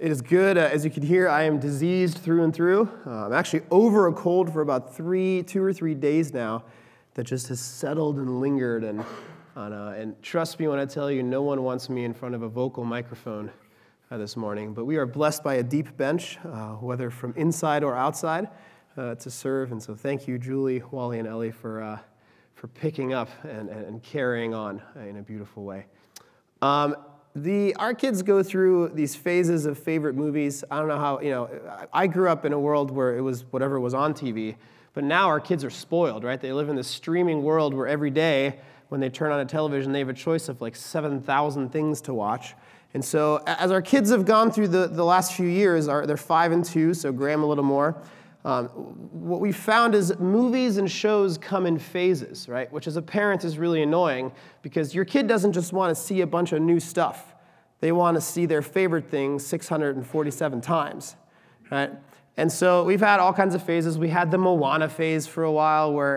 It is good. As you can hear, I am diseased through and through. I'm actually over a cold for about 2 or 3 days now that just has settled and lingered. And trust me when I tell you, no one wants me in front of a vocal microphone this morning. But we are blessed by a deep bench, whether from inside or outside, to serve. And so thank you, Julie, Wally, and Ellie, for picking up and carrying on in a beautiful way. Our kids go through these phases of favorite movies. I don't know how, I grew up in a world where it was whatever was on TV, but now our kids are spoiled, right? They live in this streaming world where every day when they turn on a television, they have a choice of like 7,000 things to watch. And so as our kids have gone through the last few years, they're 5 and 2, so Graham a little more, what we found is movies and shows come in phases, right? Which as a parent is really annoying because your kid doesn't just want to see a bunch of new stuff. They want to see their favorite thing 647 times, right? And so we've had all kinds of phases. We had the Moana phase for a while where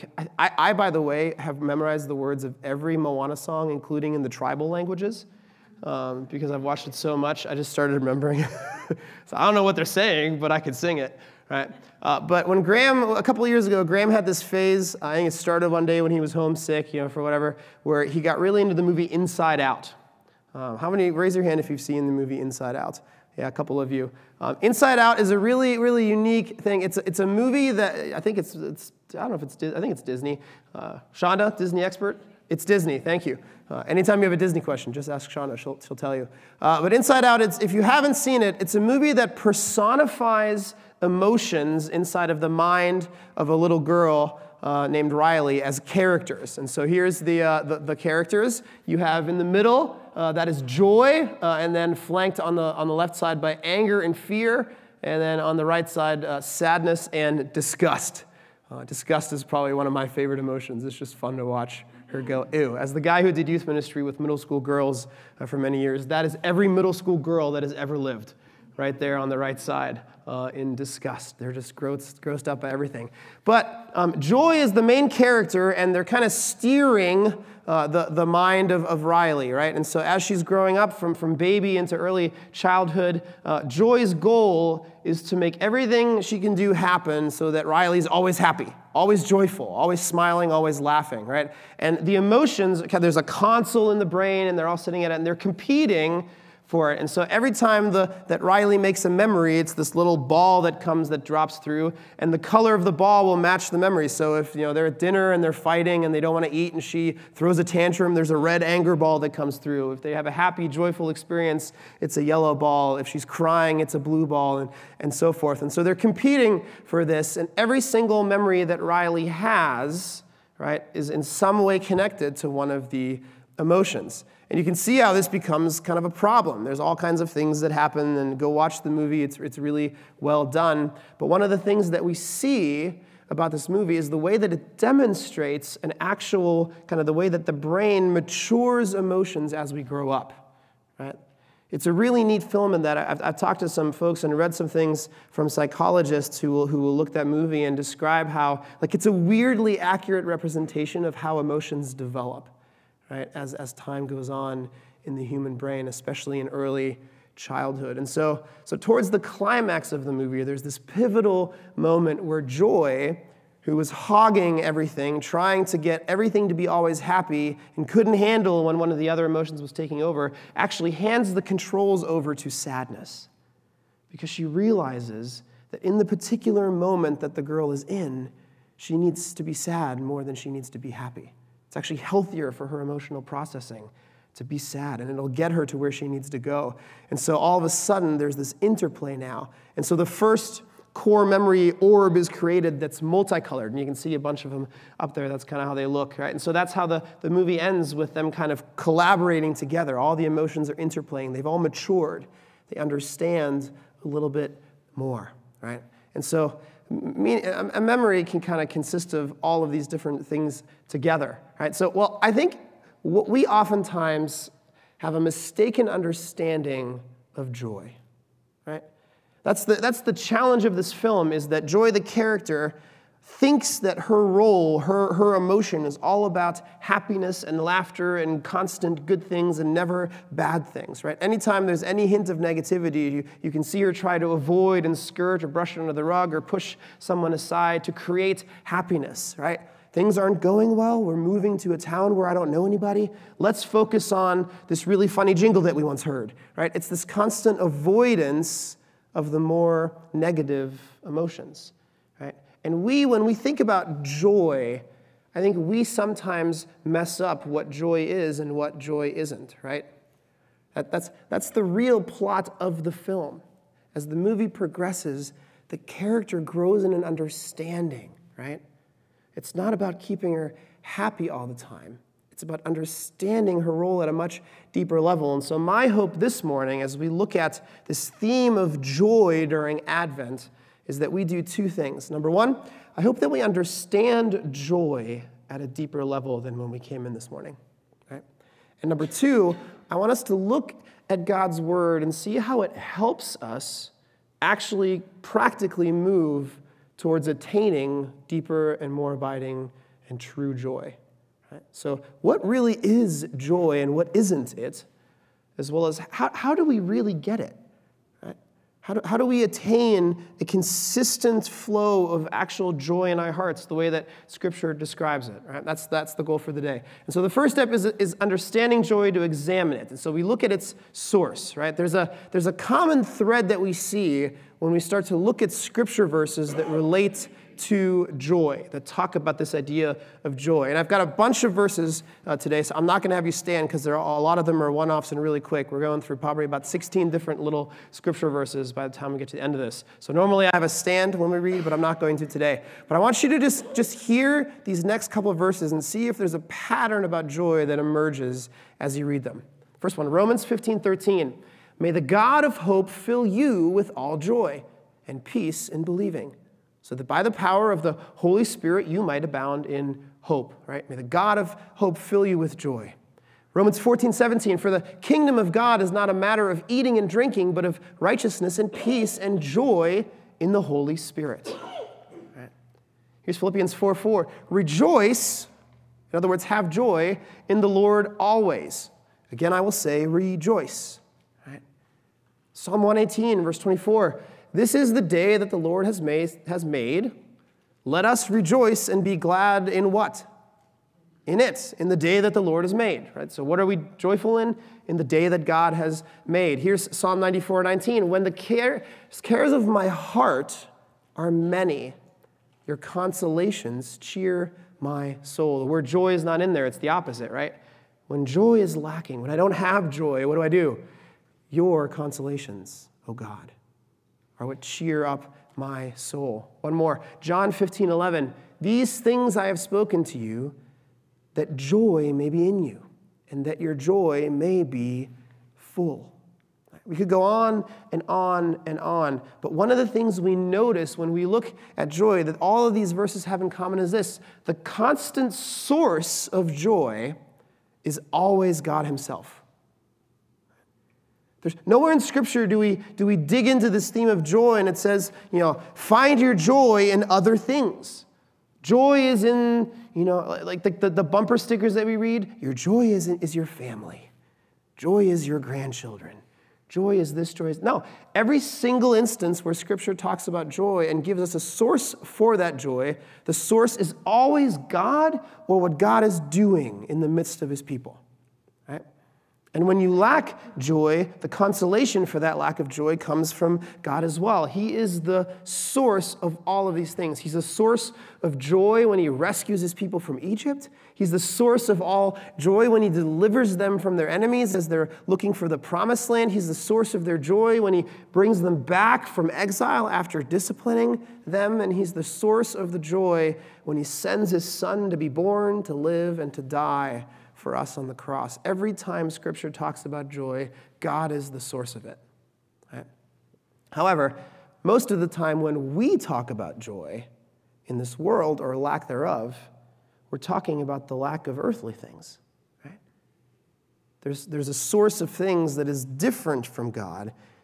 I by the way, have memorized the words of every Moana song, including in the tribal languages, because I've watched it so much, I just started remembering it. So I don't know what they're saying, but I could sing it. Right? But when Graham, a couple of years ago, Graham had this phase, I think it started one day when he was homesick, for whatever, where he got really into the movie Inside Out. How many, raise your hand if you've seen the movie Inside Out. Yeah, a couple of you. Inside Out is a really, really unique thing. It's a movie that, I think it's I don't know if it's, I think it's Disney. Shonda, Disney expert? It's Disney, thank you. Anytime you have a Disney question, just ask Shonda, she'll tell you. But Inside Out, if you haven't seen it, it's a movie that personifies emotions inside of the mind of a little girl named Riley as characters. And so here's the characters. You have in the middle, that is joy, and then flanked on the left side by anger and fear, and then on the right side, sadness and disgust. Disgust is probably one of my favorite emotions. It's just fun to watch her go, ew. As the guy who did youth ministry with middle school girls for many years, that is every middle school girl that has ever lived, right there on the right side. In disgust. They're just grossed up by everything. But Joy is the main character, and they're kind of steering the mind of Riley, right? And so as she's growing up from baby into early childhood, Joy's goal is to make everything she can do happen so that Riley's always happy, always joyful, always smiling, always laughing, right? And the emotions, there's a console in the brain, and they're all sitting at it, and they're competing for it. And so every time that Riley makes a memory, it's this little ball that drops through, and the color of the ball will match the memory. So if they're at dinner and they're fighting and they don't want to eat and she throws a tantrum, there's a red anger ball that comes through. If they have a happy, joyful experience, it's a yellow ball. If she's crying, it's a blue ball, and so forth. And so they're competing for this, and every single memory that Riley has, right, is in some way connected to one of the emotions. And you can see how this becomes kind of a problem. There's all kinds of things that happen, and go watch the movie. It's really well done. But one of the things that we see about this movie is the way that it demonstrates an actual kind of the way that the brain matures emotions as we grow up, right? It's a really neat film in that I've talked to some folks and read some things from psychologists who will look at that movie and describe how, it's a weirdly accurate representation of how emotions develop, right, as time goes on in the human brain, especially in early childhood. And so towards the climax of the movie, there's this pivotal moment where Joy, who was hogging everything, trying to get everything to be always happy, and couldn't handle when one of the other emotions was taking over, actually hands the controls over to sadness. Because she realizes that in the particular moment that the girl is in, she needs to be sad more than she needs to be happy. It's actually healthier for her emotional processing to be sad, and it'll get her to where she needs to go. And so all of a sudden, there's this interplay now. And so the first core memory orb is created that's multicolored, and you can see a bunch of them up there. That's kind of how they look, right? And so that's how the movie ends, with them kind of collaborating together. All the emotions are interplaying. They've all matured. They understand a little bit more, right? And so a memory can kind of consist of all of these different things together, right? So, I think we oftentimes have a mistaken understanding of joy, right? That's the challenge of this film, is that Joy, the character, thinks that her role, her emotion is all about happiness and laughter and constant good things and never bad things, right? Anytime there's any hint of negativity, you can see her try to avoid and skirt or brush it under the rug or push someone aside to create happiness, right? Things aren't going well. We're moving to a town where I don't know anybody. Let's focus on this really funny jingle that we once heard, right? It's this constant avoidance of the more negative emotions, right? And when we think about joy, I think we sometimes mess up what joy is and what joy isn't, right? That's the real plot of the film. As the movie progresses, the character grows in an understanding, right? It's not about keeping her happy all the time. It's about understanding her role at a much deeper level. And so my hope this morning, as we look at this theme of joy during Advent, is that we do two things. Number one, I hope that we understand joy at a deeper level than when we came in this morning, right? And number two, I want us to look at God's word and see how it helps us actually practically move towards attaining deeper and more abiding and true joy. Right? So what really is joy and what isn't it, as well as how do we really get it? Right? How do we attain a consistent flow of actual joy in our hearts, the way that Scripture describes it? Right? That's the goal for the day. And so the first step is understanding joy, to examine it. And so we look at its source. Right? There's a common thread that we see when we start to look at Scripture verses that relate to joy, that talk about this idea of joy. And I've got a bunch of verses today, so I'm not going to have you stand because a lot of them are one-offs and really quick. We're going through probably about 16 different little Scripture verses by the time we get to the end of this. So normally I have a stand when we read, but I'm not going to today. But I want you to just hear these next couple of verses and see if there's a pattern about joy that emerges as you read them. First one, Romans 15:13. May the God of hope fill you with all joy and peace in believing, so that by the power of the Holy Spirit you might abound in hope, right? May the God of hope fill you with joy. Romans 14:17, for the kingdom of God is not a matter of eating and drinking, but of righteousness and peace and joy in the Holy Spirit. Right? Here's Philippians 4:4, rejoice, in other words, have joy in the Lord always. Again, I will say, rejoice. Right? Psalm 118, verse 24, this is the day that the Lord has made. Let us rejoice and be glad in what? In it, in the day that the Lord has made. Right? So what are we joyful in? In the day that God has made. Here's Psalm 94:19. When the cares of my heart are many, your consolations cheer my soul. The word joy is not in there. It's the opposite, right? When joy is lacking, when I don't have joy, what do? Your consolations, O God, are what cheer up my soul. One more. John 15:11. These things I have spoken to you, that joy may be in you, and that your joy may be full. We could go on and on and on, but one of the things we notice when we look at joy that all of these verses have in common is this: the constant source of joy is always God himself. There's nowhere in Scripture do we dig into this theme of joy and it says, find your joy in other things. Joy is in, like the bumper stickers that we read. Your joy is your family. Joy is your grandchildren. Joy is this, joy is... No, every single instance where Scripture talks about joy and gives us a source for that joy, the source is always God or what God is doing in the midst of his people. Right? And when you lack joy, the consolation for that lack of joy comes from God as well. He is the source of all of these things. He's the source of joy when he rescues his people from Egypt. He's the source of all joy when he delivers them from their enemies as they're looking for the promised land. He's the source of their joy when he brings them back from exile after disciplining them. And he's the source of the joy when he sends his son to be born, to live, and to die for us on the cross. Every time Scripture talks about joy, God is the source of it. Right? However, most of the time when we talk about joy in this world or lack thereof, we're talking about the lack of earthly things. Right? There's a source of things that is different from God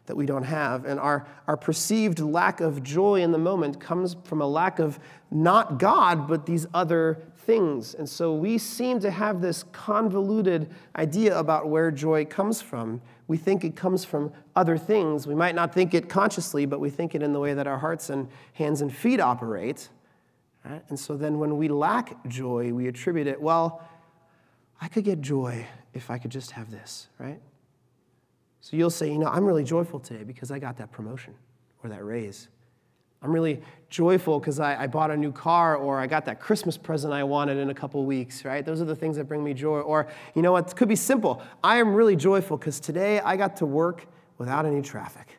that we don't have. And our perceived lack of joy in the moment comes from a lack of not God, but these other things. And so we seem to have this convoluted idea about where joy comes from. We think it comes from other things. We might not think it consciously, but we think it in the way that our hearts and hands and feet operate. Right? And so then when we lack joy, we attribute it, well, I could get joy if I could just have this, right? So you'll say, I'm really joyful today because I got that promotion or that raise. I'm really joyful because I bought a new car, or I got that Christmas present I wanted in a couple weeks, right? Those are the things that bring me joy. Or, it could be simple. I am really joyful because today I got to work without any traffic.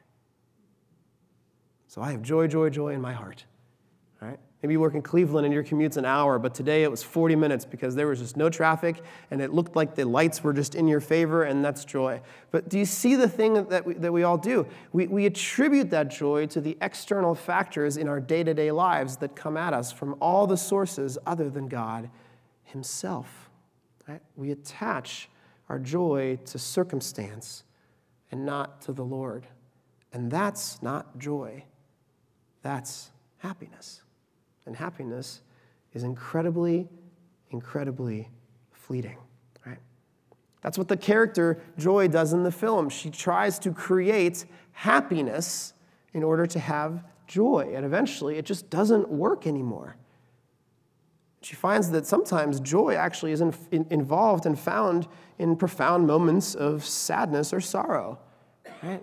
So I have joy, joy, joy in my heart, right? Maybe you work in Cleveland and your commute's an hour, but today it was 40 minutes because there was just no traffic and it looked like the lights were just in your favor, and that's joy. But do you see the thing that we all do? We attribute that joy to the external factors in our day-to-day lives that come at us from all the sources other than God himself. Right? We attach our joy to circumstance and not to the Lord. And that's not joy. That's happiness. And happiness is incredibly, incredibly fleeting, right? That's what the character Joy does in the film. She tries to create happiness in order to have joy, and eventually it just doesn't work anymore. She finds that sometimes joy actually is involved and found in profound moments of sadness or sorrow, right?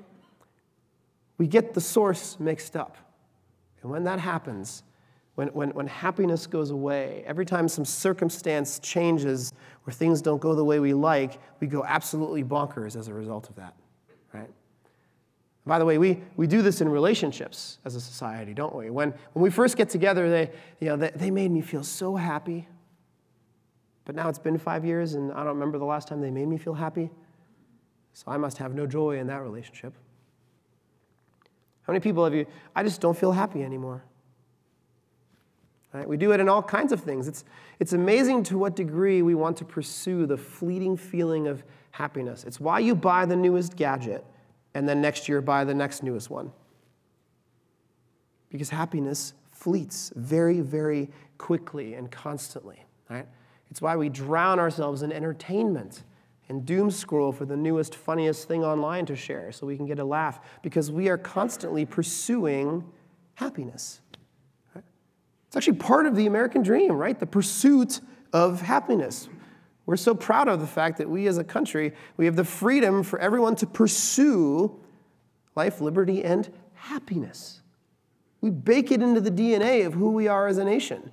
We get the source mixed up, and when that happens, When happiness goes away, every time some circumstance changes or things don't go the way we like, we go absolutely bonkers as a result of that, right? By the way, we do this in relationships as a society, don't we? When we first get together, they made me feel so happy. But now it's been 5 years, and I don't remember the last time they made me feel happy. So I must have no joy in that relationship. How many people have you, I just don't feel happy anymore? Right? We do it in all kinds of things. It's amazing to what degree we want to pursue the fleeting feeling of happiness. It's why you buy the newest gadget and then next year buy the next newest one. Because happiness fleets very, very quickly and constantly. Right? It's why we drown ourselves in entertainment and doom scroll for the newest, funniest thing online to share so we can get a laugh, because we are constantly pursuing happiness. It's actually part of the American dream, right? The pursuit of happiness. We're so proud of the fact that we as a country, we have the freedom for everyone to pursue life, liberty, and happiness. We bake it into the DNA of who we are as a nation.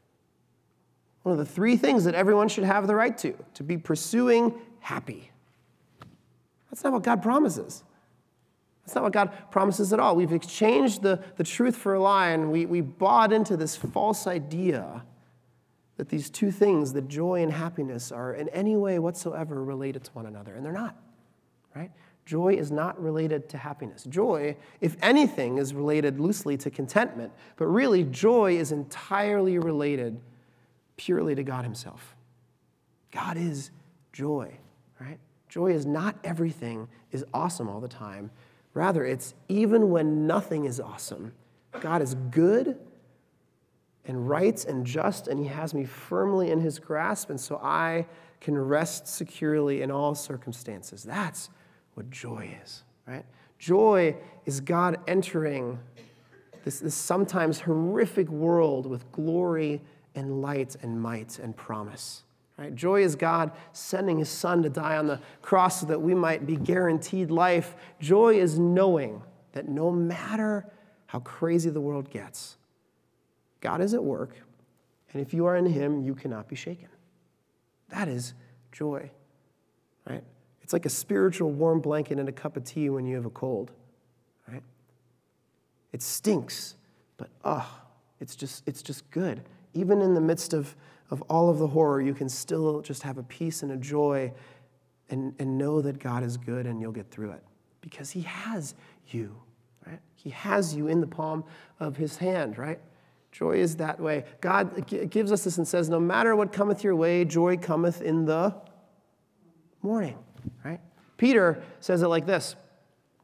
One of the 3 things that everyone should have the right to be pursuing happy. That's not what God promises. That's not what God promises at all. We've exchanged the truth for a lie, and we bought into this false idea that these 2 things, that joy and happiness, are in any way whatsoever related to one another, and they're not, right? Joy is not related to happiness. Joy, if anything, is related loosely to contentment, but really joy is entirely related purely to God himself. God is joy, right? Joy is not everything is awesome all the time. Rather, it's even when nothing is awesome, God is good and right and just, and he has me firmly in his grasp, and so I can rest securely in all circumstances. That's what joy is, right? Joy is God entering this sometimes horrific world with glory and light and might and promise. Right? Joy is God sending his son to die on the cross so that we might be guaranteed life. Joy is knowing that no matter how crazy the world gets, God is at work, and if you are in him, you cannot be shaken. That is joy. Right? It's like a spiritual warm blanket and a cup of tea when you have a cold. Right? It stinks, but it's just good. Even in the midst of all of the horror, you can still just have a peace and a joy and know that God is good and you'll get through it. Because he has you, right? He has you in the palm of his hand, right? Joy is that way. God gives us this and says, no matter what cometh your way, joy cometh in the morning, right? Peter says it like this.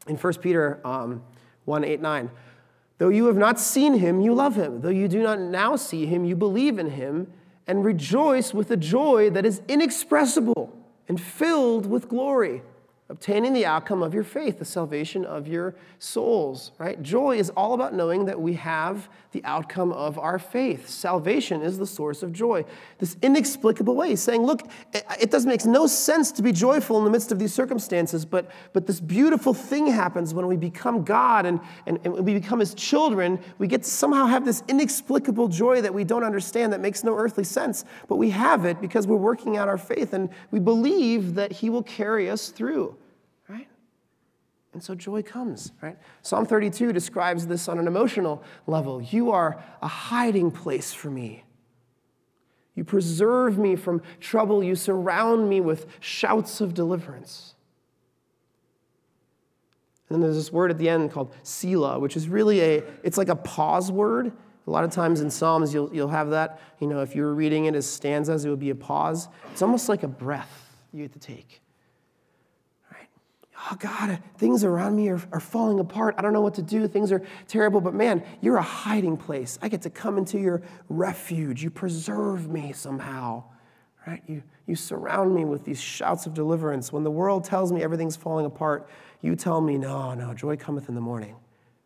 In 1 Peter 1, 8, 9, though you have not seen him, you love him. Though you do not now see him, you believe in him and rejoice with a joy that is inexpressible and filled with glory, obtaining the outcome of your faith, the salvation of your souls, right? Joy is all about knowing that we have the outcome of our faith. Salvation is the source of joy. This inexplicable way, saying, look, it doesn't make no sense to be joyful in the midst of these circumstances, but this beautiful thing happens when we become God and we become his children. We get to somehow have this inexplicable joy that we don't understand, that makes no earthly sense, but we have it because we're working out our faith and we believe that he will carry us through. And so joy comes, right? Psalm 32 describes this on an emotional level. You are a hiding place for me. You preserve me from trouble. You surround me with shouts of deliverance. And then there's this word at the end called Selah, which is really it's like a pause word. A lot of times in Psalms, you'll have that. You know, if you were reading it as stanzas, it would be a pause. It's almost like a breath you get to take. Oh, God, things around me are falling apart. I don't know what to do. Things are terrible. But man, you're a hiding place. I get to come into your refuge. You preserve me somehow, right? You surround me with these shouts of deliverance. When the world tells me everything's falling apart, you tell me, no, joy cometh in the morning.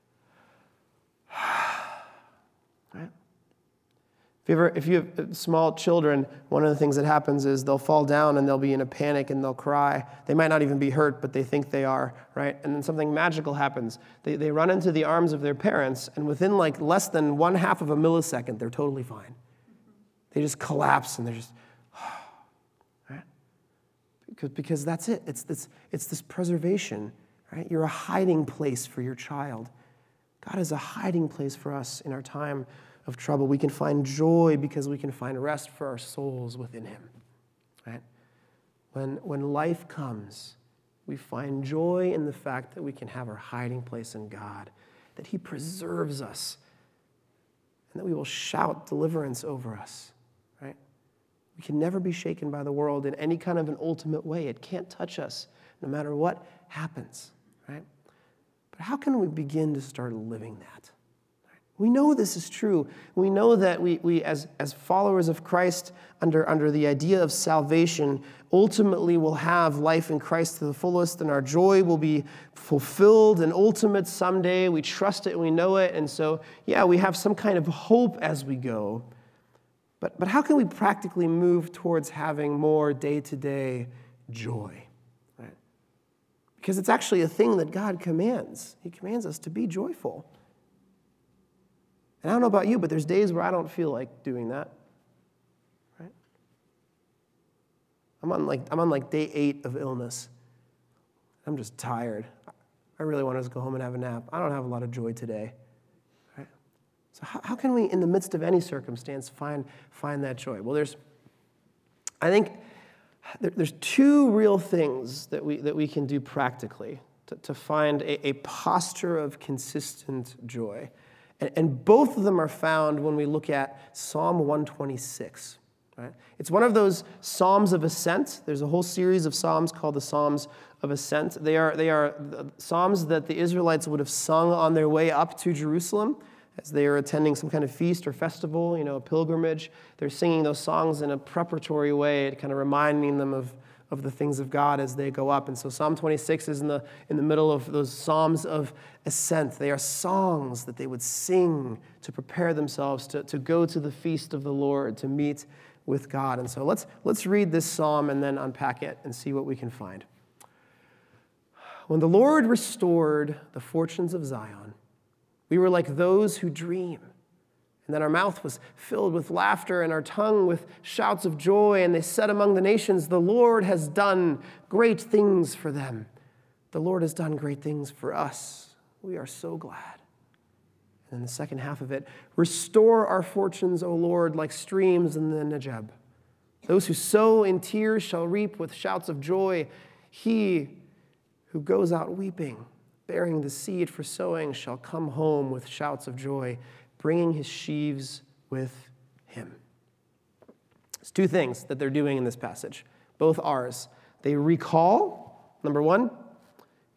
Right? If you have small children, one of the things that happens is they'll fall down and they'll be in a panic and they'll cry. They might not even be hurt, but they think they are, right? And then something magical happens. They run into the arms of their parents, and within like less than 1/2 of a millisecond, they're totally fine. They just collapse and they're just, right? Because that's it. It's this preservation, right? You're a hiding place for your child. God is a hiding place for us in our time of trouble. We can find joy because we can find rest for our souls within him, right? When life comes, we find joy in the fact that we can have our hiding place in God, that he preserves us, and that we will shout deliverance over us, right? We can never be shaken by the world in any kind of an ultimate way. It can't touch us no matter what happens, right? But how can we begin to start living that? We know this is true. We know that we as followers of Christ, under the idea of salvation, ultimately will have life in Christ to the fullest, and our joy will be fulfilled and ultimate someday. We trust it, we know it, and so, yeah, we have some kind of hope as we go. But how can we practically move towards having more day-to-day joy? Right? Because it's actually a thing that God commands. He commands us to be joyful. And I don't know about you, but there's days where I don't feel like doing that, right? I'm on like day 8 of illness. I'm just tired. I really want to just go home and have a nap. I don't have a lot of joy today, right? So how can we, in the midst of any circumstance, find that joy? Well, I think there's 2 real things that we can do practically to find a posture of consistent joy. And both of them are found when we look at Psalm 126. Right? It's one of those Psalms of Ascent. There's a whole series of Psalms called the Psalms of Ascent. They are Psalms that the Israelites would have sung on their way up to Jerusalem as they are attending some kind of feast or festival, a pilgrimage. They're singing those songs in a preparatory way, kind of reminding them of the things of God as they go up. And so Psalm 26 is in the middle of those Psalms of Ascent. They are songs that they would sing to prepare themselves to go to the feast of the Lord, to meet with God. And so let's read this psalm and then unpack it and see what we can find. When the Lord restored the fortunes of Zion, we were like those who dream. And then our mouth was filled with laughter and our tongue with shouts of joy. And they said among the nations, the Lord has done great things for them. The Lord has done great things for us. We are so glad. And then the second half of it, restore our fortunes, O Lord, like streams in the Negeb. Those who sow in tears shall reap with shouts of joy. He who goes out weeping, bearing the seed for sowing, shall come home with shouts of joy, bringing his sheaves with him. There's 2 things that they're doing in this passage, both ours. They recall, number 1,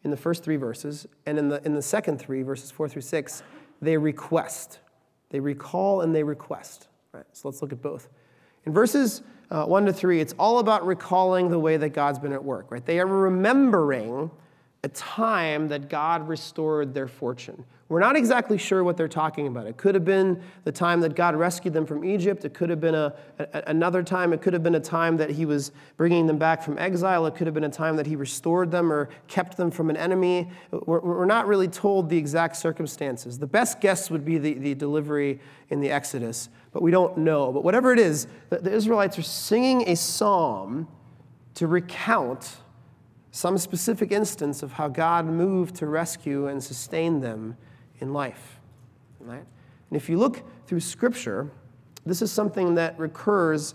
in the first 3 verses, and in the second 3, verses 4 through 6, they request. They recall and they request. Right? So let's look at both. In verses 1 to 3, it's all about recalling the way that God's been at work. Right? They are remembering a time that God restored their fortune. We're not exactly sure what they're talking about. It could have been the time that God rescued them from Egypt. It could have been another time. It could have been a time that he was bringing them back from exile. It could have been a time that he restored them or kept them from an enemy. We're not really told the exact circumstances. The best guess would be the delivery in the Exodus, but we don't know. But whatever it is, the Israelites are singing a psalm to recount some specific instance of how God moved to rescue and sustain them in life. Right? And if you look through Scripture, this is something that recurs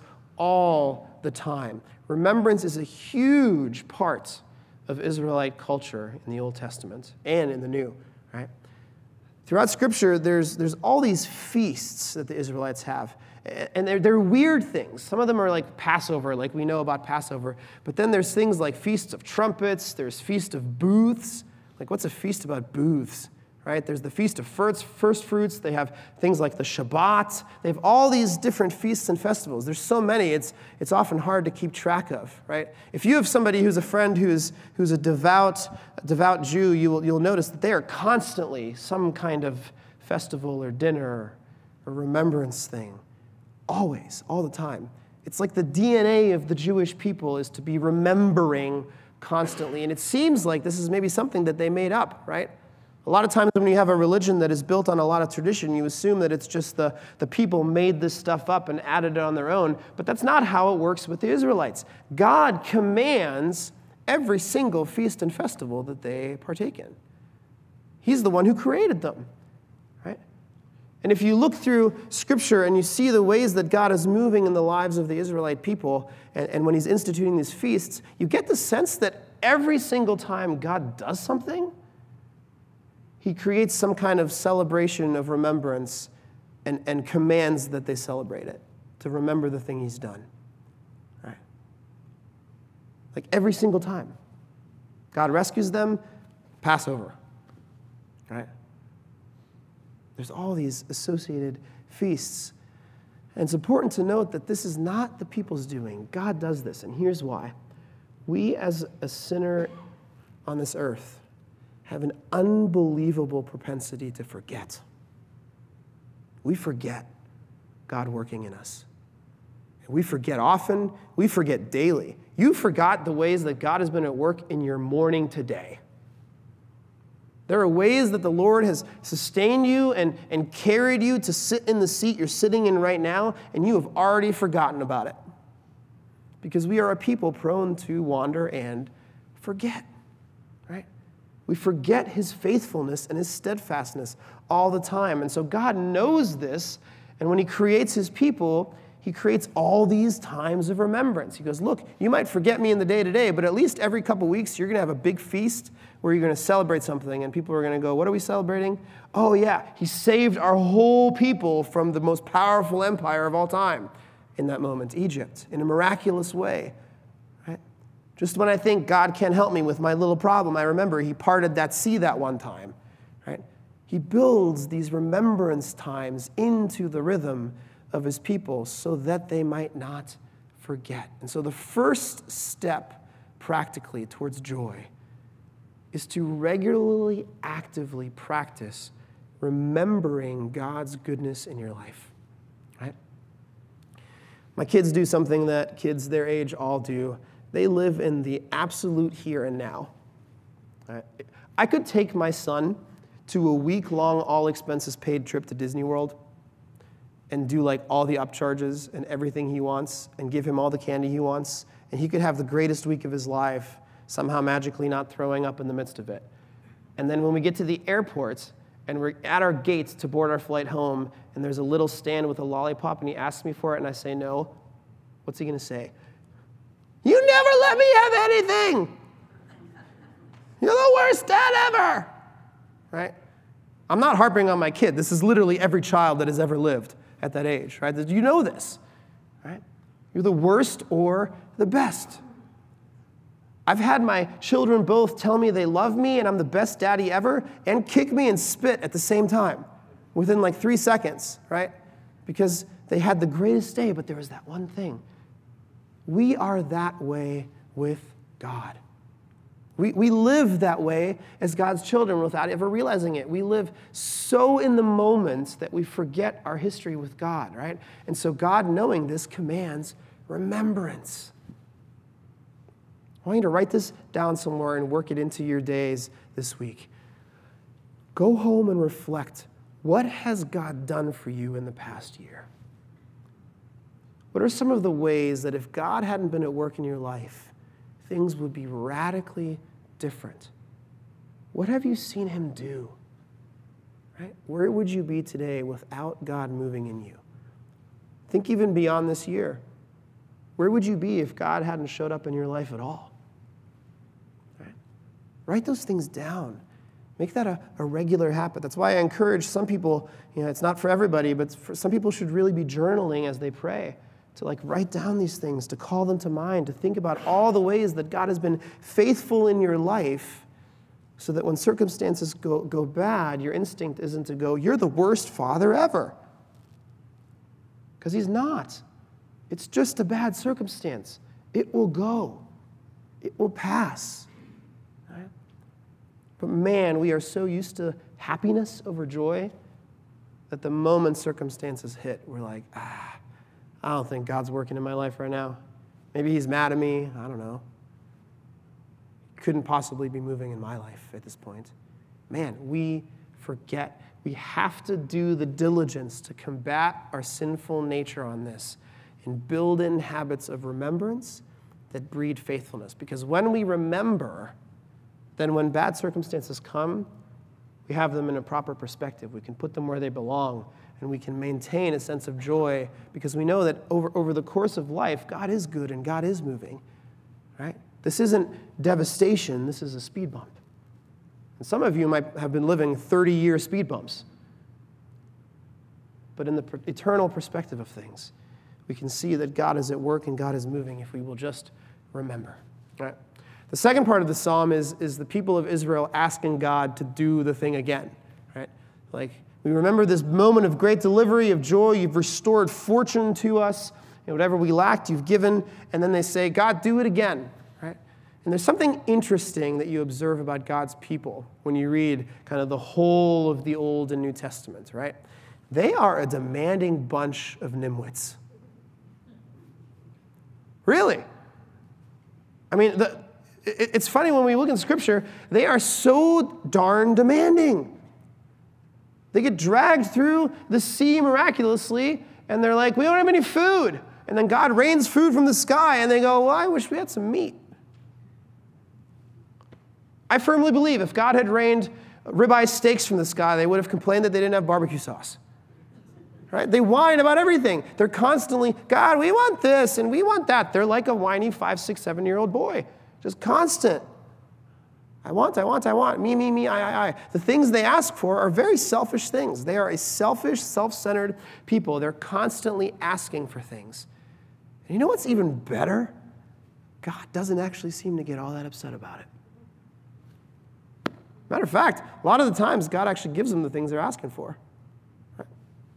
all the time. Remembrance is a huge part of Israelite culture in the Old Testament and in the New. Right? Throughout Scripture, there's all these feasts that the Israelites have. And they're weird things. Some of them are like Passover, like we know about Passover. But then there's things like Feasts of Trumpets. There's Feast of Booths. Like, what's a feast about booths? Right? There's the Feast of First Fruits. They have things like the Shabbat. They have all these different feasts and festivals. There's so many, it's often hard to keep track of. Right? If you have somebody who's a friend who's a devout Jew, you'll notice that they are constantly some kind of festival or dinner or remembrance thing. Always, all the time. It's like the DNA of the Jewish people is to be remembering constantly. And it seems like this is maybe something that they made up, right? A lot of times when you have a religion that is built on a lot of tradition, you assume that it's just the people made this stuff up and added it on their own. But that's not how it works with the Israelites. God commands every single feast and festival that they partake in. He's the one who created them. And if you look through Scripture and you see the ways that God is moving in the lives of the Israelite people, and when he's instituting these feasts, you get the sense that every single time God does something, he creates some kind of celebration of remembrance and commands that they celebrate it, to remember the thing he's done. Right? Like every single time. God rescues them, Passover. Right? There's all these associated feasts. And it's important to note that this is not the people's doing. God does this, and here's why. We, as a sinner on this earth, have an unbelievable propensity to forget. We forget God working in us. We forget often. We forget daily. You forgot the ways that God has been at work in your morning today. There are ways that the Lord has sustained you and carried you to sit in the seat you're sitting in right now, and you have already forgotten about it. Because we are a people prone to wander and forget, right? We forget his faithfulness and his steadfastness all the time. And so God knows this, and when he creates his people, he creates all these times of remembrance. He goes, look, you might forget me in the day-to-day, but at least every couple weeks you're going to have a big feast where you're going to celebrate something, and people are going to go, what are we celebrating? Oh, yeah, he saved our whole people from the most powerful empire of all time in that moment, Egypt, in a miraculous way. Right? Just when I think God can't help me with my little problem, I remember he parted that sea that one time. Right? He builds these remembrance times into the rhythm of his people so that they might not forget. And so the first step practically towards joy is to regularly, actively practice remembering God's goodness in your life. Right? My kids do something that kids their age all do. They live in the absolute here and now. Right? I could take my son to a week-long, all-expenses-paid trip to Disney World and do like all the upcharges and everything he wants and give him all the candy he wants, and he could have the greatest week of his life, somehow magically not throwing up in the midst of it. And then when we get to the airport and we're at our gates to board our flight home, and there's a little stand with a lollipop, and he asks me for it, and I say no, what's he going to say? You never let me have anything! You're the worst dad ever! Right? I'm not harping on my kid. This is literally every child that has ever lived at that age, right? You know this, right? You're the worst or the best. I've had my children both tell me they love me and I'm the best daddy ever, and kick me and spit at the same time within like 3 seconds, right? Because they had the greatest day, but there was that one thing. We are that way with God. We live that way as God's children without ever realizing it. We live so in the moment that we forget our history with God, right? And so God, knowing this, commands remembrance. I want you to write this down somewhere and work it into your days this week. Go home and reflect. What has God done for you in the past year? What are some of the ways that if God hadn't been at work in your life, things would be radically different? What have you seen him do? Right? Where would you be today without God moving in you? Think even beyond this year. Where would you be if God hadn't showed up in your life at all? Right? Write those things down. Make that a regular habit. That's why I encourage some people, it's not for everybody, but some people should really be journaling as they pray, to write down these things, to call them to mind, to think about all the ways that God has been faithful in your life, so that when circumstances go bad, your instinct isn't to go, you're the worst father ever. Because he's not. It's just a bad circumstance. It will go. It will pass. Right? But man, we are so used to happiness over joy that the moment circumstances hit, we're like, I don't think God's working in my life right now. Maybe he's mad at me. I don't know. Couldn't possibly be moving in my life at this point. Man, we forget. We have to do the diligence to combat our sinful nature on this and build in habits of remembrance that breed faithfulness. Because when we remember, then when bad circumstances come, we have them in a proper perspective. We can put them where they belong, and we can maintain a sense of joy because we know that over the course of life, God is good and God is moving, right? This isn't devastation. This is a speed bump. And some of you might have been living 30-year speed bumps. But in the eternal perspective of things, we can see that God is at work and God is moving if we will just remember, right? The second part of the psalm is the people of Israel asking God to do the thing again, right? We remember this moment of great delivery, of joy. You've restored fortune to us. Whatever we lacked, you've given. And then they say, God, do it again. Right? And there's something interesting that you observe about God's people when you read kind of the whole of the Old and New Testament. Right? They are a demanding bunch of nimwits. Really. I mean, it's funny when we look in Scripture, they are so darn demanding. They get dragged through the sea miraculously, and they're like, we don't have any food. And then God rains food from the sky, and they go, well, I wish we had some meat. I firmly believe if God had rained ribeye steaks from the sky, they would have complained that they didn't have barbecue sauce. Right? They whine about everything. They're constantly, God, we want this, and we want that. They're like a whiny 5, 6, 7-year-old boy, just constant. I want, me, I. The things they ask for are very selfish things. They are a selfish, self-centered people. They're constantly asking for things. And you know what's even better? God doesn't actually seem to get all that upset about it. Matter of fact, a lot of the times, God actually gives them the things they're asking for. Right?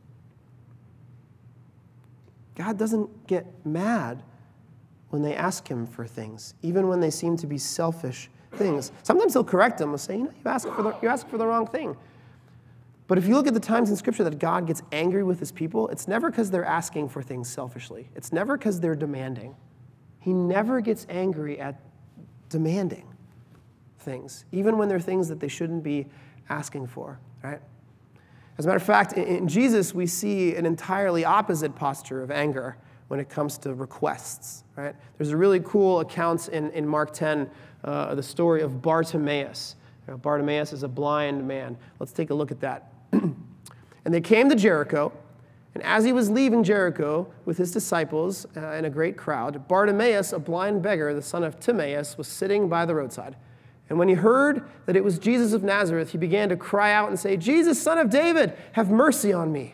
God doesnn't get mad when they ask him for things, even when they seem to be selfish things. Sometimes he'll correct them and say, you ask for the wrong thing. But if you look at the times in Scripture that God gets angry with his people, it's never because they're asking for things selfishly. It's never because they're demanding. He never gets angry at demanding things, even when they're things that they shouldn't be asking for, right? As a matter of fact, in Jesus, we see an entirely opposite posture of anger when it comes to requests, right? There's a really cool account in Mark 10, the story of Bartimaeus. Bartimaeus is a blind man. Let's take a look at that. And they came to Jericho, and as he was leaving Jericho with his disciples and a great crowd, Bartimaeus, a blind beggar, the son of Timaeus, was sitting by the roadside. And when he heard that it was Jesus of Nazareth, he began to cry out and say, Jesus, son of David, have mercy on me.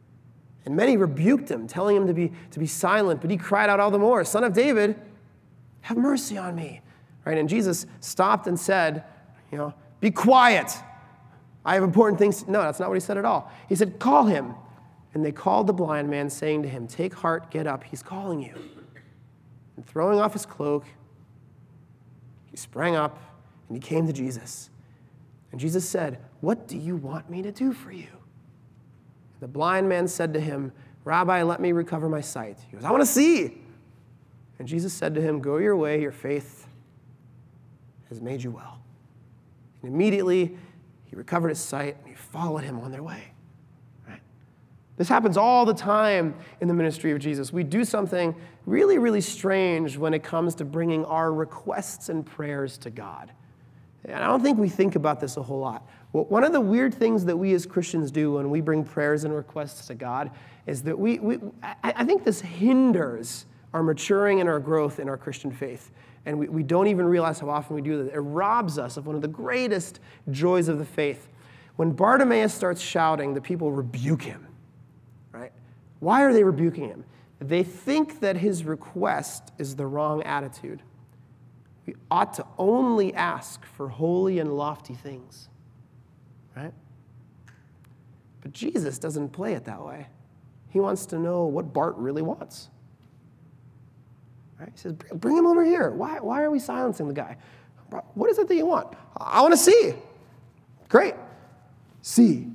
And many rebuked him, telling him to be silent, but he cried out all the more, Son of David, Have mercy on me. Right? And Jesus stopped and said, be quiet. I have important things. No, that's not what he said at all. He said, call him. And they called the blind man, saying to him, take heart, get up, he's calling you. And throwing off his cloak, he sprang up and he came to Jesus. And Jesus said, what do you want me to do for you? And the blind man said to him, Rabbi, let me recover my sight. He goes, I want to see. And Jesus said to him, go your way, your faith has made you well. And immediately he recovered his sight and he followed him on their way. Right? This happens all the time in the ministry of Jesus. We do something really, really strange when it comes to bringing our requests and prayers to God. And I don't think we think about this a whole lot. Well, one of the weird things that we as Christians do when we bring prayers and requests to God is that I think this hinders our maturing and our growth in our Christian faith. And we don't even realize how often we do that. It robs us of one of the greatest joys of the faith. When Bartimaeus starts shouting, the people rebuke him. Right? Why are they rebuking him? They think that his request is the wrong attitude. We ought to only ask for holy and lofty things. Right? But Jesus doesn't play it that way. He wants to know what Bart really wants. Right? He says, bring him over here. Why are we silencing the guy? What is it that you want? I want to see. Great. See.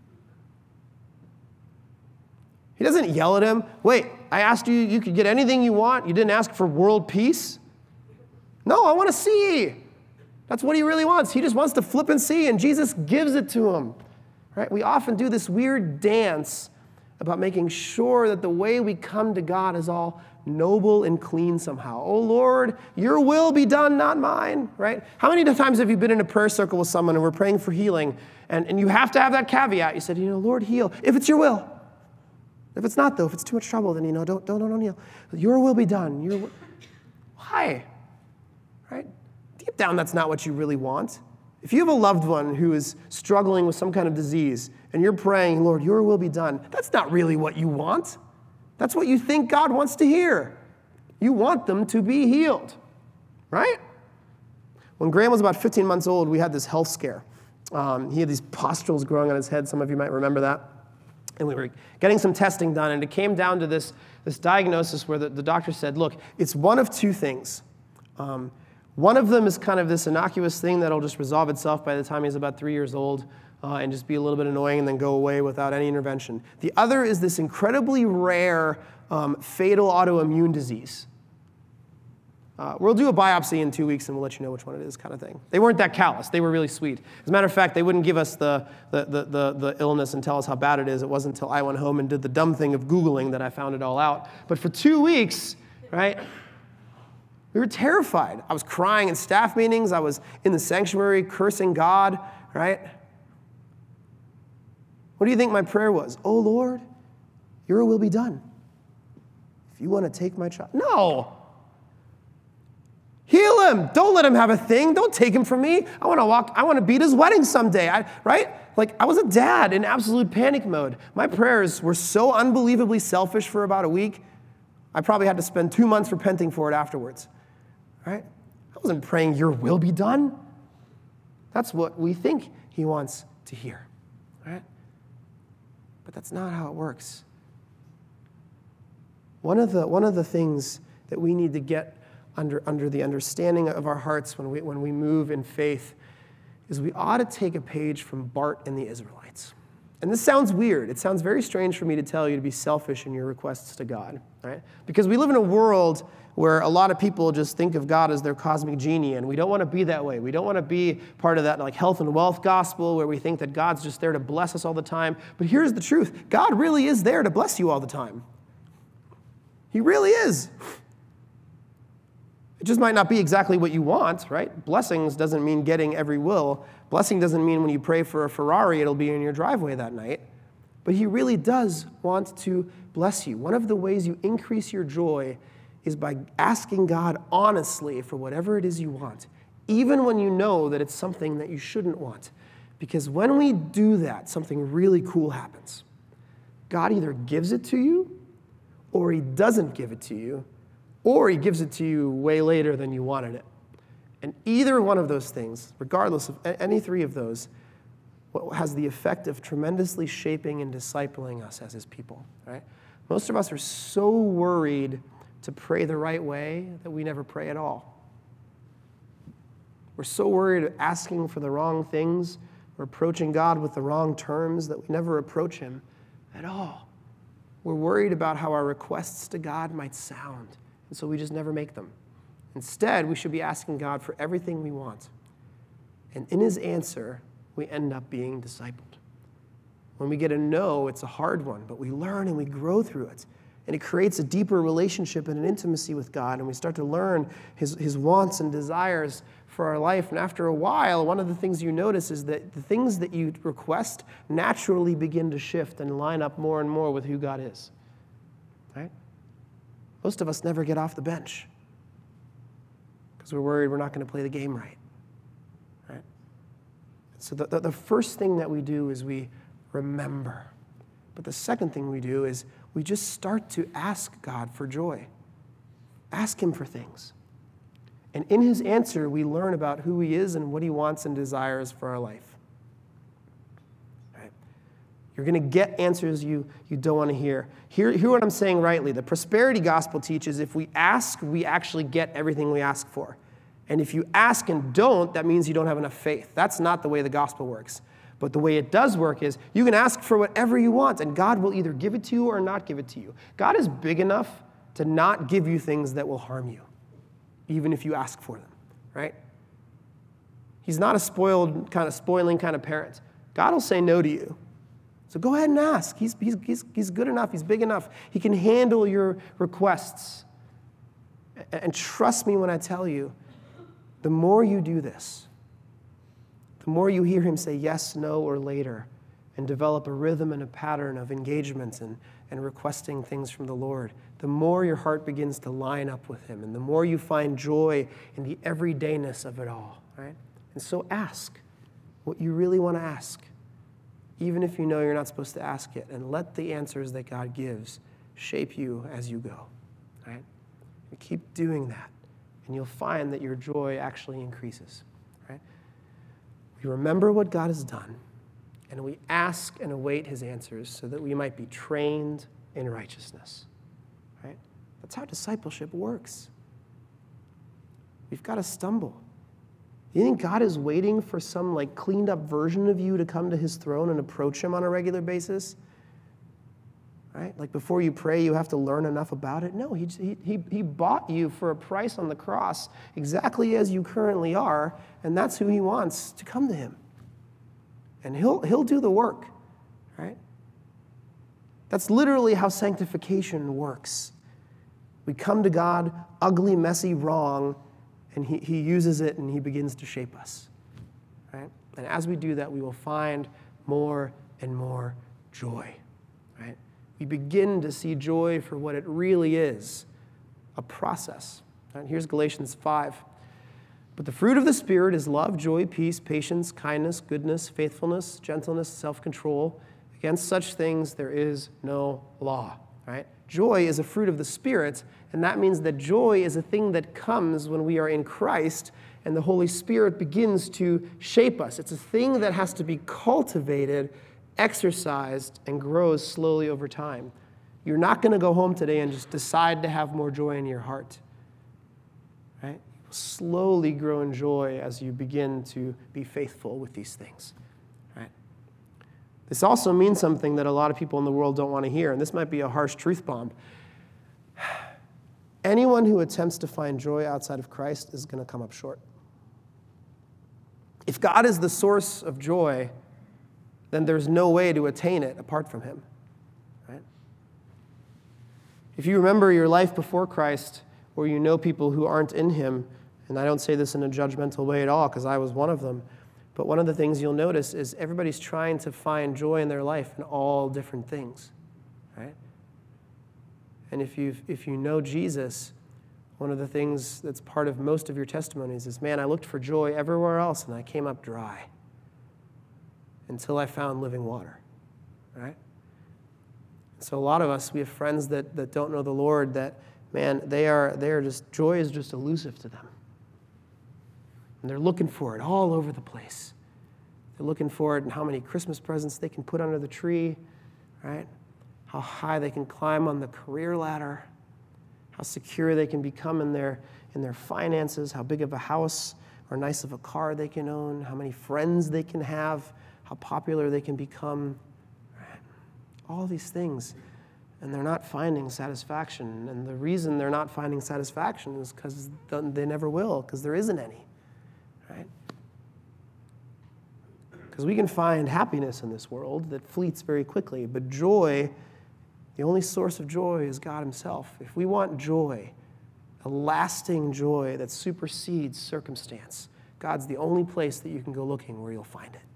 He doesn't yell at him. Wait, I asked you could get anything you want. You didn't ask for world peace? No, I want to see. That's what he really wants. He just wants to flip and see, and Jesus gives it to him. Right? We often do this weird dance about making sure that the way we come to God is all noble and clean somehow. Oh, Lord, your will be done, not mine, right? How many times have you been in a prayer circle with someone and we're praying for healing, and you have to have that caveat. You said, Lord, heal, if it's your will. If it's not, though, if it's too much trouble, then, don't heal. Your will be done. Why? Right? Deep down, that's not what you really want. If you have a loved one who is struggling with some kind of disease, and you're praying, Lord, your will be done, that's not really what you want. That's what you think God wants to hear. You want them to be healed, right? When Graham was about 15 months old, we had this health scare. He had these pustules growing on his head. Some of you might remember that. And we were getting some testing done, and it came down to this diagnosis where the doctor said, look, it's one of two things. One of them is kind of this innocuous thing that'll just resolve itself by the time he's about 3 years old. And just be a little bit annoying and then go away without any intervention. The other is this incredibly rare fatal autoimmune disease. We'll do a biopsy in 2 weeks and we'll let you know which one it is, kind of thing. They weren't that callous. They were really sweet. As a matter of fact, they wouldn't give us the illness and tell us how bad it is. It wasn't until I went home and did the dumb thing of Googling that I found it all out. But for 2 weeks, right, we were terrified. I was crying in staff meetings. I was in the sanctuary cursing God, right? What do you think my prayer was? Oh, Lord, your will be done. If you want to take my child. No. Heal him. Don't let him have a thing. Don't take him from me. I want to be at his wedding someday, right? Like, I was a dad in absolute panic mode. My prayers were so unbelievably selfish for about a week, I probably had to spend 2 months repenting for it afterwards, right? I wasn't praying, your will be done. That's what we think he wants to hear, right? But that's not how it works. One of the things that we need to get under the understanding of our hearts when we move in faith is we ought to take a page from Bart and the Israelites. And this sounds weird. It sounds very strange for me to tell you to be selfish in your requests to God, right? Because we live in a world where a lot of people just think of God as their cosmic genie, and we don't want to be that way. We don't want to be part of that like health and wealth gospel where we think that God's just there to bless us all the time. But here's the truth. God really is there to bless you all the time. He really is. It just might not be exactly what you want, right? Blessings doesn't mean getting every will. Blessing doesn't mean when you pray for a Ferrari, it'll be in your driveway that night. But he really does want to bless you. One of the ways you increase your joy is by asking God honestly for whatever it is you want, even when you know that it's something that you shouldn't want. Because when we do that, something really cool happens. God either gives it to you, or he doesn't give it to you, or he gives it to you way later than you wanted it. And either one of those things, regardless of any three of those, has the effect of tremendously shaping and discipling us as his people, right? Most of us are so worried to pray the right way that we never pray at all. We're so worried asking for the wrong things, we're approaching God with the wrong terms that we never approach him at all. We're worried about how our requests to God might sound, and so we just never make them. Instead, we should be asking God for everything we want. And in his answer, we end up being discipled. When we get a no, it's a hard one, but we learn and we grow through it. And it creates a deeper relationship and an intimacy with God, and we start to learn his wants and desires for our life. And after a while, one of the things you notice is that the things that you request naturally begin to shift and line up more and more with who God is. Right? Most of us never get off the bench because we're worried we're not going to play the game right. Right? So the first thing that we do is we remember. But the second thing we do is we just start to ask God for joy. Ask him for things. And in his answer, we learn about who he is and what he wants and desires for our life. Right? You're going to get answers you don't want to hear. Hear what I'm saying rightly. The prosperity gospel teaches if we ask, we actually get everything we ask for. And if you ask and don't, that means you don't have enough faith. That's not the way the gospel works. But the way it does work is you can ask for whatever you want, and God will either give it to you or not give it to you. God is big enough to not give you things that will harm you, even if you ask for them, right? He's not a spoiling kind of parent. God will say no to you. So go ahead and ask. He's good enough. He's big enough. He can handle your requests. And trust me when I tell you, the more you do this, the more you hear him say yes, no, or later, and develop a rhythm and a pattern of engagement and requesting things from the Lord, the more your heart begins to line up with him, and the more you find joy in the everydayness of it all, right? And so ask what you really want to ask, even if you know you're not supposed to ask it, and let the answers that God gives shape you as you go, right? And keep doing that, and you'll find that your joy actually increases, right? We remember what God has done, and we ask and await his answers so that we might be trained in righteousness. Right? That's how discipleship works. We've got to stumble. You think God is waiting for some cleaned up version of you to come to his throne and approach him on a regular basis? Right? Like before you pray, you have to learn enough about it? No, he bought you for a price on the cross exactly as you currently are, and that's who he wants to come to him. And he'll do the work, right? That's literally how sanctification works. We come to God ugly, messy, wrong, and he uses it and he begins to shape us, right? And as we do that, we will find more and more joy, right? We begin to see joy for what it really is, a process. Right? Here's Galatians 5. But the fruit of the Spirit is love, joy, peace, patience, kindness, goodness, faithfulness, gentleness, self-control. Against such things there is no law, right? Joy is a fruit of the Spirit, and that means that joy is a thing that comes when we are in Christ and the Holy Spirit begins to shape us. It's a thing that has to be cultivated, exercised, and grows slowly over time. You're not going to go home today and just decide to have more joy in your heart, right? Slowly grow in joy as you begin to be faithful with these things, right? This also means something that a lot of people in the world don't want to hear, and this might be a harsh truth bomb. Anyone who attempts to find joy outside of Christ is going to come up short. If God is the source of joy, then there's no way to attain it apart from him, right? If you remember your life before Christ, or you know people who aren't in him, and I don't say this in a judgmental way at all because I was one of them, but one of the things you'll notice is everybody's trying to find joy in their life in all different things, right? And if you know Jesus, one of the things that's part of most of your testimonies is, man, I looked for joy everywhere else and I came up dry until I found living water, right? So a lot of us, we have friends that don't know the Lord that man, joy is just elusive to them. And they're looking for it all over the place. They're looking for it in how many Christmas presents they can put under the tree, right? How high they can climb on the career ladder, how secure they can become in their finances, how big of a house or nice of a car they can own, how many friends they can have, how popular they can become, right? All these things. And they're not finding satisfaction. And the reason they're not finding satisfaction is because they never will, because there isn't any, right? Because we can find happiness in this world that fleets very quickly, but joy, the only source of joy is God himself. If we want joy, a lasting joy that supersedes circumstance, God's the only place that you can go looking where you'll find it.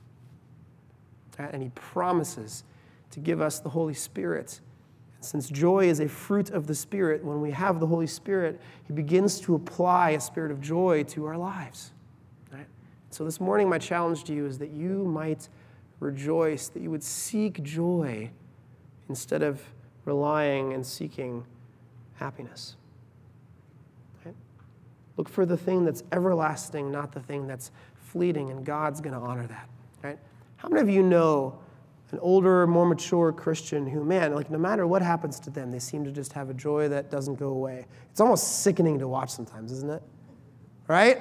Right? And he promises to give us the Holy Spirit. And since joy is a fruit of the Spirit, when we have the Holy Spirit, he begins to apply a spirit of joy to our lives. Right? So this morning, my challenge to you is that you might rejoice, that you would seek joy instead of relying and seeking happiness. Right? Look for the thing that's everlasting, not the thing that's fleeting, and God's going to honor that. Right? How many of you know an older, more mature Christian who, man, like no matter what happens to them, they seem to just have a joy that doesn't go away? It's almost sickening to watch sometimes, isn't it? Right?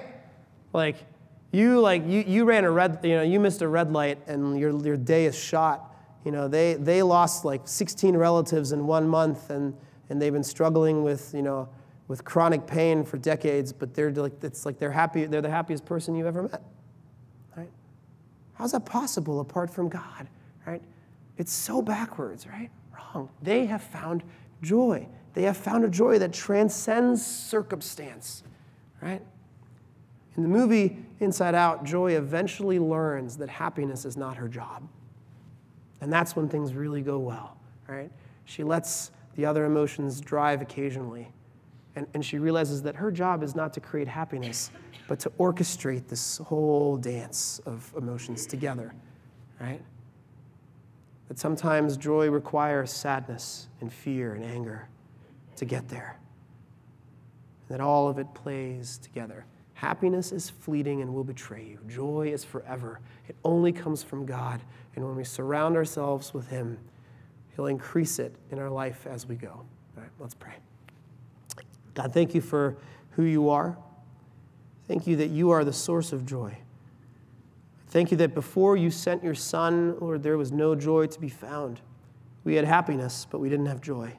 You ran a red, you missed a red light and your day is shot. They lost like 16 relatives in 1 month and they've been struggling with chronic pain for decades, but they're happy, they're the happiest person you've ever met. Right? How's that possible apart from God? Right? It's so backwards, right? Wrong. They have found joy. They have found a joy that transcends circumstance, right? In the movie Inside Out, Joy eventually learns that happiness is not her job. And that's when things really go well, right? She lets the other emotions drive occasionally. And she realizes that her job is not to create happiness, but to orchestrate this whole dance of emotions together, right? That sometimes joy requires sadness and fear and anger to get there. And that all of it plays together. Happiness is fleeting and will betray you. Joy is forever. It only comes from God. And when we surround ourselves with him, he'll increase it in our life as we go. All right, let's pray. God, thank you for who you are. Thank you that you are the source of joy. Thank you that before you sent your Son, Lord, there was no joy to be found. We had happiness, but we didn't have joy.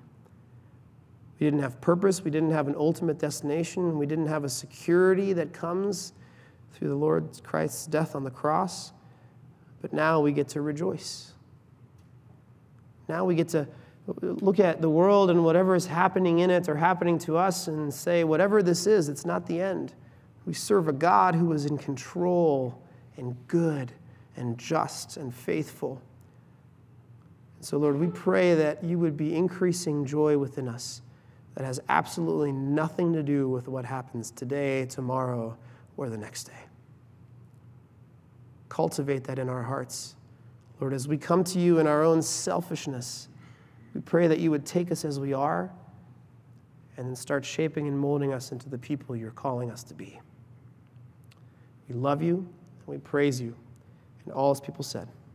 We didn't have purpose. We didn't have an ultimate destination. We didn't have a security that comes through the Lord Christ's death on the cross. But now we get to rejoice. Now we get to look at the world and whatever is happening in it or happening to us and say, whatever this is, it's not the end. We serve a God who is in control and good and just and faithful. And so, Lord, we pray that you would be increasing joy within us that has absolutely nothing to do with what happens today, tomorrow, or the next day. Cultivate that in our hearts. Lord, as we come to you in our own selfishness, we pray that you would take us as we are and then start shaping and molding us into the people you're calling us to be. We love you and we praise you. And all as people said.